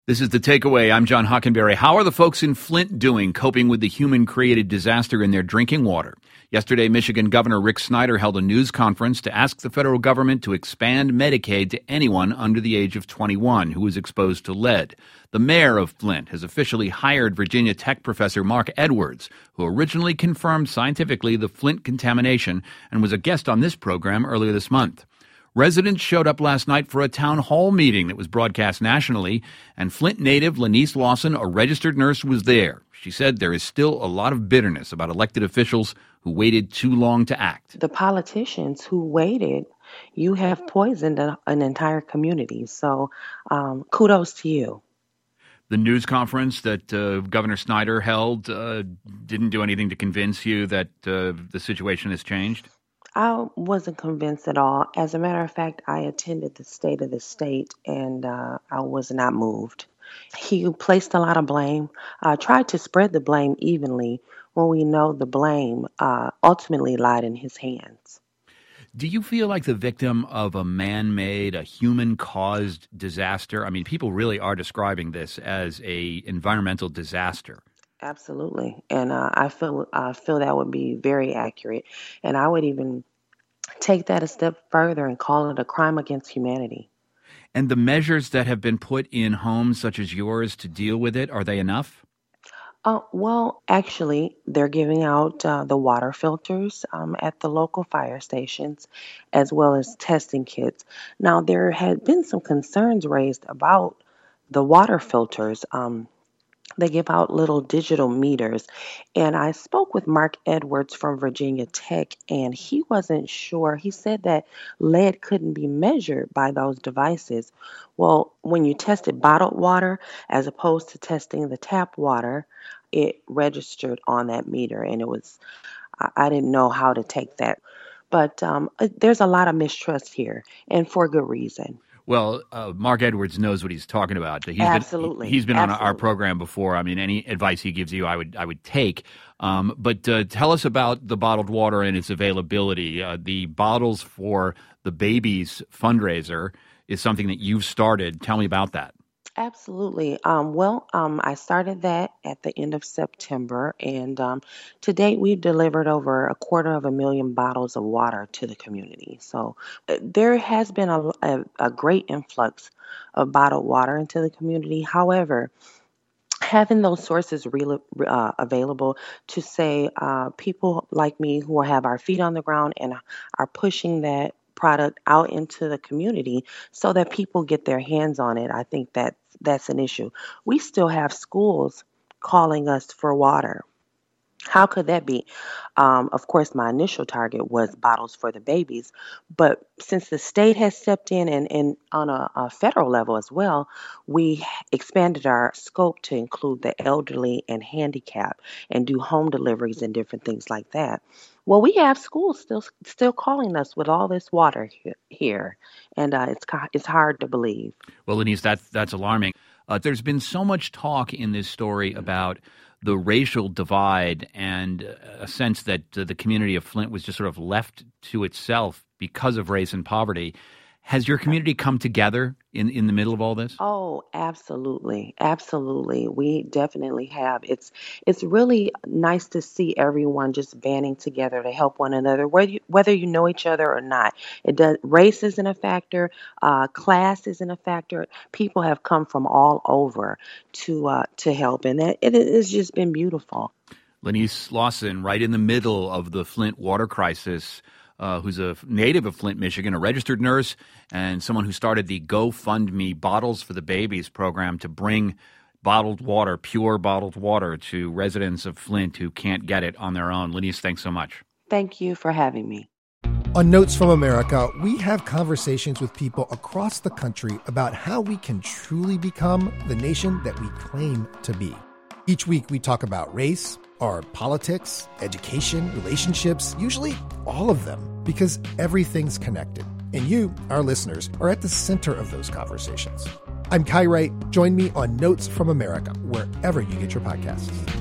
This is The Takeaway. I'm John Hockenberry. How are the folks in Flint doing coping with the human-created disaster in their drinking water? Yesterday, Michigan Governor Rick Snyder held a news conference to ask the federal government to expand Medicaid to anyone under the age of 21 who was exposed to lead. The mayor of Flint has officially hired Virginia Tech professor Mark Edwards, who originally confirmed scientifically the Flint contamination and was a guest on this program earlier this month. Residents showed up last night for a town hall meeting that was broadcast nationally, and Flint native Lanice Lawson, a registered nurse, was there. She said there is still a lot of bitterness about elected officials who waited too long to act. The politicians who waited, you have poisoned an entire community. So kudos to you. The news conference that Governor Snyder held didn't do anything to convince you that the situation has changed? I wasn't convinced at all. As a matter of fact, I attended the State of the State, and I was not moved. He placed a lot of blame, tried to spread the blame evenly when we know the blame ultimately lied in his hands. Do you feel like the victim of a man-made, a human-caused disaster? I mean, people really are describing this as a environmental disaster. Absolutely, and I feel that would be very accurate, and I would even take that a step further and call it a crime against humanity. And the measures that have been put in homes such as yours to deal with it, are they enough? Well, actually, they're giving out the water filters at the local fire stations, as well as testing kits. Now, there had been some concerns raised about the water filters. They give out little digital meters. And I spoke with Mark Edwards from Virginia Tech, and he wasn't sure. He said that lead couldn't be measured by those devices. Well, when you tested bottled water as opposed to testing the tap water, it registered on that meter, and I didn't know how to take that. But there's a lot of mistrust here, and for good reason. Well, Mark Edwards knows what he's talking about. Absolutely. He's been on our program before. I mean, any advice he gives you, I would take. But tell us about the bottled water and its availability. The Bottles for the Babies fundraiser is something that you've started. Tell me about that. Absolutely. I started that at the end of September, and to date, we've delivered over 250,000 bottles of water to the community. So there has been a great influx of bottled water into the community. However, having those sources available to say people like me who have our feet on the ground and are pushing that product out into the community so that people get their hands on it, I think that's an issue. We still have schools calling us for water. How could that be? Of course, my initial target was Bottles for the Babies, but since the state has stepped in and on a federal level as well, we expanded our scope to include the elderly and handicapped and do home deliveries and different things like that. Well, we have schools still calling us with all this water here, and it's hard to believe. Well, Lanice, that's alarming. There's been so much talk in this story about the racial divide and a sense that the community of Flint was just sort of left to itself because of race and poverty. Has your community come together in the middle of all this? Oh, absolutely. Absolutely. We definitely have. It's really nice to see everyone just banding together to help one another, whether you know each other or not. Race isn't a factor. Class isn't a factor. People have come from all over to help, and it has just been beautiful. Lanice Lawson, right in the middle of the Flint water crisis, who's a native of Flint, Michigan, a registered nurse, and someone who started the GoFundMe Bottles for the Babies program to bring bottled water, pure bottled water, to residents of Flint who can't get it on their own. Lanice, thanks so much. Thank you for having me. On Notes from America, we have conversations with people across the country about how we can truly become the nation that we claim to be. Each week, we talk about race, our politics, education, relationships, usually all of them, because everything's connected. And you, our listeners, are at the center of those conversations. I'm Kai Wright. Join me on Notes from America, wherever you get your podcasts.